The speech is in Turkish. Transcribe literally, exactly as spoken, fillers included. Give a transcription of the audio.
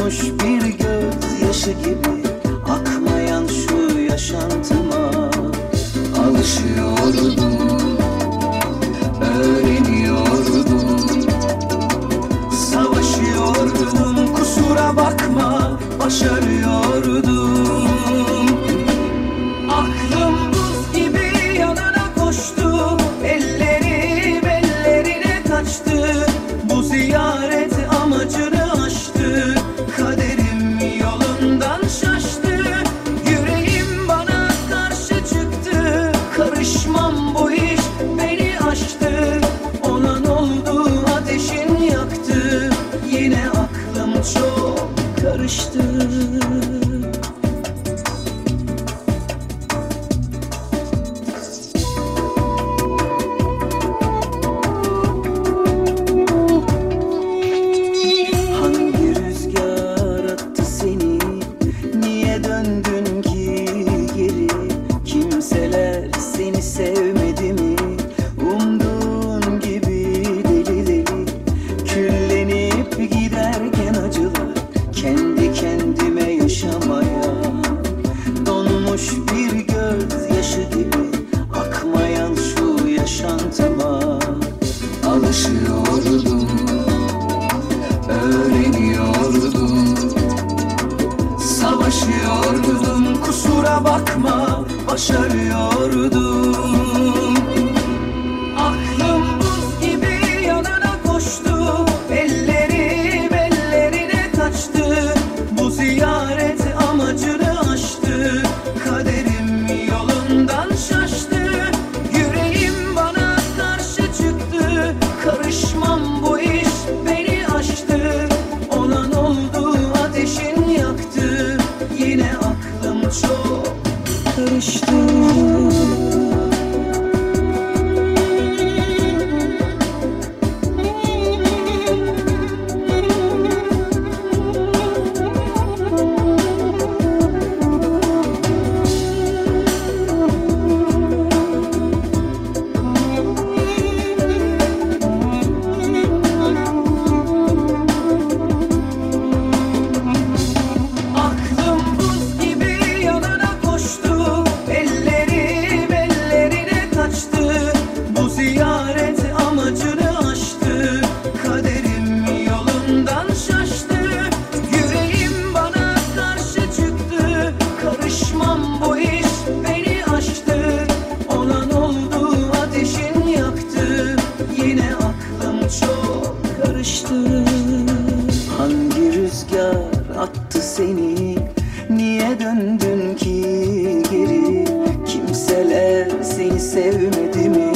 Donmuş bir gözyaşı gibi akmayan şu yaşantıma alışıyordum, öğreniyordum, savaşıyordum, kusura bakma, başarıyordum. Aklım buz gibi yanına koştu, ellerim ellerine kaçtı. Bu ziyaret amacını aştı, kaderim yolundan şaştı. Yüreğim bana karşı çıktı, karışmam bu iş beni aştı. Olan oldu, ateşin yaktı, yine aklım çok karıştı. Döndün ki geri, kimseler seni sevmedi mi? Umduğun gibi deli deli küllenip giderken acılar, kendi kendime yaşamaya. Donmuş bir gözyaşı gibi akmayan şu yaşantıma alışıyordum, öğreniyordum, savaşıyordum, kusura bakma, başarıyordum. Aklım buz gibi yanına koştu, ellerim ellerine kaçtı. Bu ziyaret amacını aştı, kaderim yolundan şaştı. Yüreğim bana karşı çıktı, karışmam bu iş beni aştı. Olan oldu, ateşin yaktı, yine aklım çok karıştı. Hangi rüzgar attı seni, niye döndün ki geri? Kimseler seni sevmedi mi?